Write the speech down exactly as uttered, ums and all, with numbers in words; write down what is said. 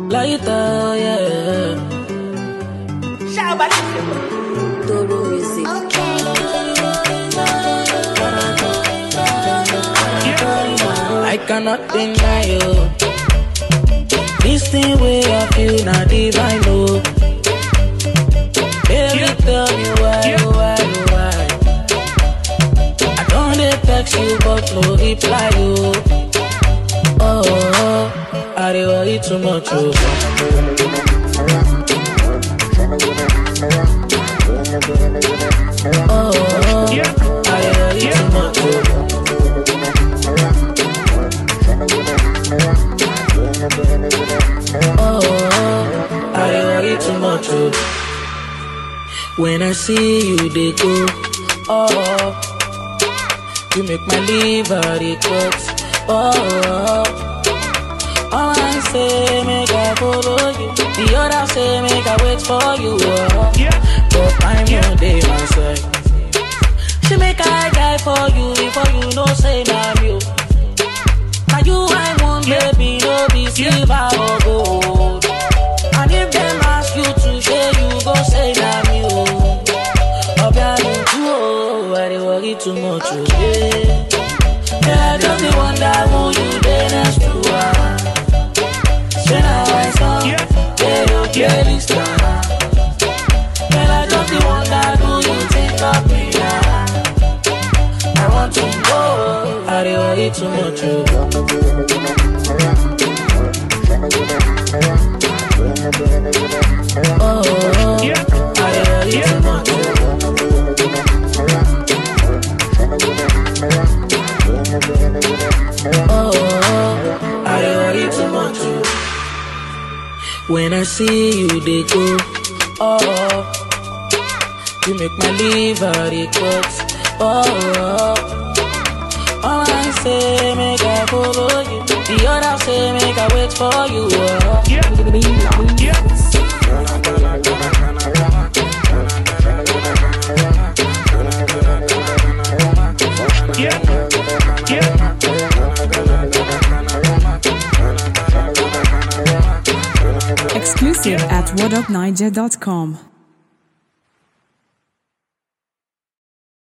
Lighter, yeah. Doro music. I cannot deny you. This thing way I feel not divine, no. Baby, tell me why, why, why. I don't dey text you, but no reply, you. Oh, oh, oh, I dey worry too much, oh. Oh, oh, oh, I dey worry too much, oh. Oh, oh, I dey worry too much, oh. When I see you, they go, oh, you make my liver cut, oh, oh. All I say, make I follow you. The other say, make I wait for you, oh. But I'm your day, my side. She make I die for you, before you know, say, nah, you. Now you I want, baby, no be silver or gold. And if them ask you to share, you go say na me, oh. Oh, baby, oh, I dey worry too much, oh, yeah. Yeah, I just dey wonder who you dey next to, ah. Say now I saw, yeah, you get this time. Yeah, I just dey wonder who you think of me, ah. I want to go, I dey worry too much, oh. Oh, oh, I dey worry too much, oh, oh, I dey worry too much. When I see you, they go, oh, you make my liver cut, oh, oh. All I say, make I follow you. The other say, make I wait for you, oh. Exclusive at what up niger dot com.